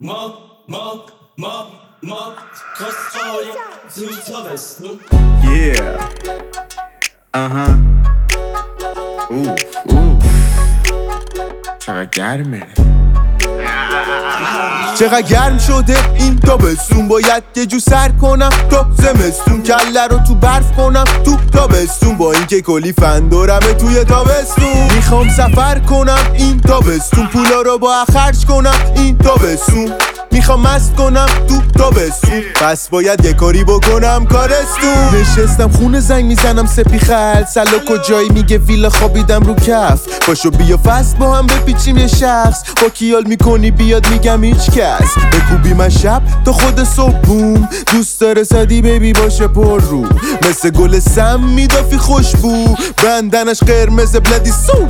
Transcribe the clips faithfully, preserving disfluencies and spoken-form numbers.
ما ما ما ما خواستایم زودتا بستون Yeah. Uh-huh. Oof, oof. چقدر گرمه. چقدر گرم شده این تابستون، باید یه جو سر کنم تا زمستون، کله رو تو برف کنم تو تابستون، با اینکه کلی فن دارمه توی تابستون. میخوام سفر کنم این تابستون، پولا رو با خرج کنم این تابستون، میخوام مست کنم تو تابستون، پس باید یه کاری بکنم کارستون. نشستم خونه زنگ میزنم سپی خل سلا کجایی، میگه ویلا خوابیدم رو کف، پاشو بیا فست با هم بپیچیم یه شخص، با کیال میکنی بیاد میگم هیچ کس، بکوبی من شب تا خود صبح بوم، دوست داره سادی بیبی باشه پر رو، مثل گل سم میدافی خوشبو، بندنش قرمز بلدی سو.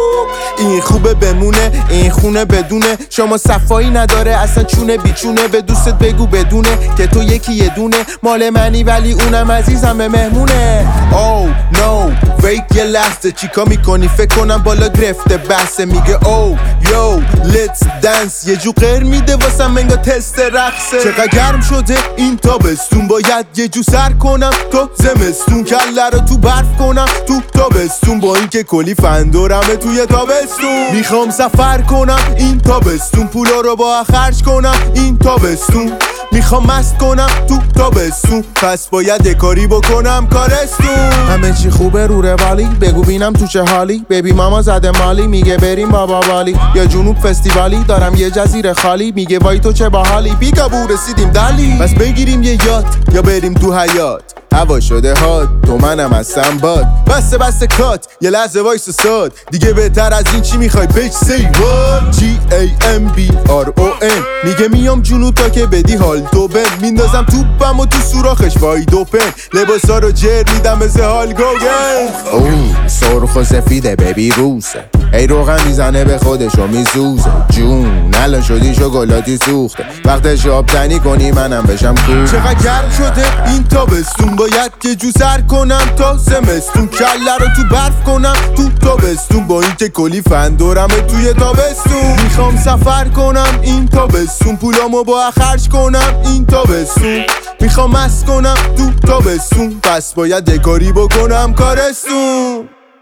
این خوبه بمونه این خونه بدونه، شما صفایی نداره اصلا چونه بیچونه، به دوستت بگو بدونه که تو یکی یه دونه مال منی، ولی اونم عزیزم به مهمونه. او نو ویت یه لحظه چیکا میکنی، فکر کنم بالا گرفته بحثه، میگه او یو لیتس دنس، یه جو غیر میده واسم منگا تست رقصه. چقدر گرم شده این تابستون، باید یه جو سر کنم تا زمستون، کله رو تو برف کنم تو تابستون، با اینکه کلی فن دارمه توی تابستون. میخوام سفر کنم این تابستون، پولا رو با خرج کنم این تابستون، میخوام مست کنم تو تابستون، پس باید یه کاری بکنم کارستون. همه چی خوبه رو روالی، بگو بینم تو چه حالی، بیبی ماما زده مالی، میگه بریم بابا بالی یا جنوب فستیوالی، دارم یه جزیره خالی، میگه وای تو چه باحالی، بیگابو رسیدیم دالی، پس بگیریم یه یات یا بریم تو حیات، هوا شده هات تو منم هستم باد، بسته بسته کات یه لحظه وایس ساد، دیگه بهتر از این چی میخوای بیچ سی وات. جی ای ام بی آر او ان میگه میام جنوب تا که بدی حال تو بند، میندازم توپم و تو سوراخش وای دو پن، لباسا رو جر میدم مثل حال گوگن. اوه سرخ و سفیده ببی روسه، ای روغن میزنه به خودش و میزوزه، جون الان شدی شکلاتی سوخته، وقتش آب تنی کنی منم بشم کور. چقدر گرم شده این تابستون، باید یه جو سر کنم تا زمستون، کله رو تو برف کنم تو تابستون، با اینکه کلی فن دارمه توی تابستون. میخوام سفر کنم این تابستون، پولامو با خرج کنم این تابستون، میخوام مست کنم تو تابستون، پس باید یه کاری بکنم کارستون.